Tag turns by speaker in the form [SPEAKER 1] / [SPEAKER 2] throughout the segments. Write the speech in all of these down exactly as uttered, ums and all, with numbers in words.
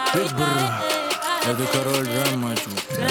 [SPEAKER 1] Это король драм, мать.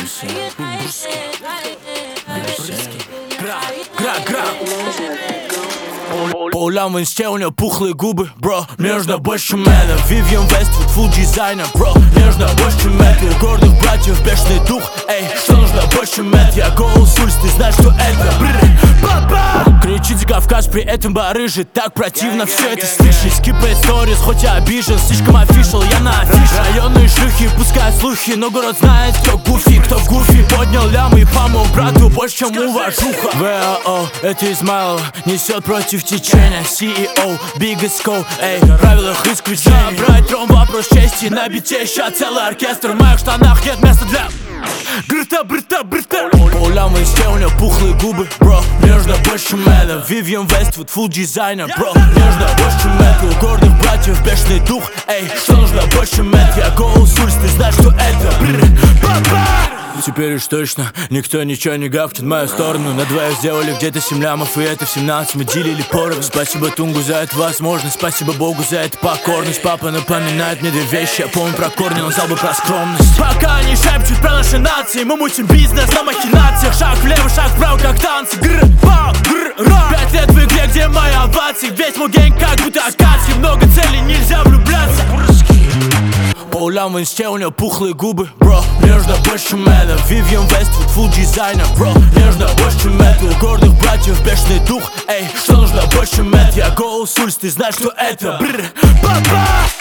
[SPEAKER 1] По улям в инсте у нее пухлые губы, бро. Мне нужно больше мэна. Vivienne Westwood, full дизайнер, бро. Мне нужно больше мэт. У гордых братьев бешеный дух, эй. Что нужно больше мэт? Я гоу с улиц, ты знаешь, что это. Папа! Кричите Кавказ, при этом барыжит. Так противно все это слышать. Скипает сторис, хоть я обижен. Слишком офишал, я на афише. Районные шлюхи пускают слухи, но город знает, кто гуфи, кто гуфи. Поднял лямы и помог брату больше, чем уважуха. ВАО, это Измайлова, несет против течения. си и о, biggest go, эй, в правилах исключения. Брать трон, вопрос чести, на бите ща целый оркестр. В моих штанах нет места для грыта, брыта, брыта. По улям в инсте у нее пухлые губы, бро. Мне нужно больше мэна. Vivienne Westwood, full дизайнер, бро. Мне нужно больше мэта. У гордых братьев бешеный дух, эй. Что нужно больше мэт? Я гоу с улиц, ты знаешь, что это. Папа! Теперь уж точно никто ничего не гавкнет в мою сторону. На двоих сделали где-то семь лямов, и это в семнадцать мы делили поровну. Спасибо Тунгу за эту возможность, спасибо Богу за эту покорность. Папа напоминает мне две вещи, я помню про корни, он знал бы про скромность. Пока они шепчут про наши нации, мы мутим бизнес на махинациях. Шаг влево, шаг вправо, как танцы. Гр, па, гр, ра. Пять лет в игре, где моя овация. Весь мой гэнг как будто акации. Много целей, нельзя влюбляться. По улям в инсте у нее пухлые губы, бро. Мне нужно больше мэна. Vivienne Westwood, full дизайнер, бро. Мне нужно больше мэт. У гордых братьев бешеный дух, эй. Что нужно больше мэт? Я гоу с улиц, ты знаешь, что это. Папа!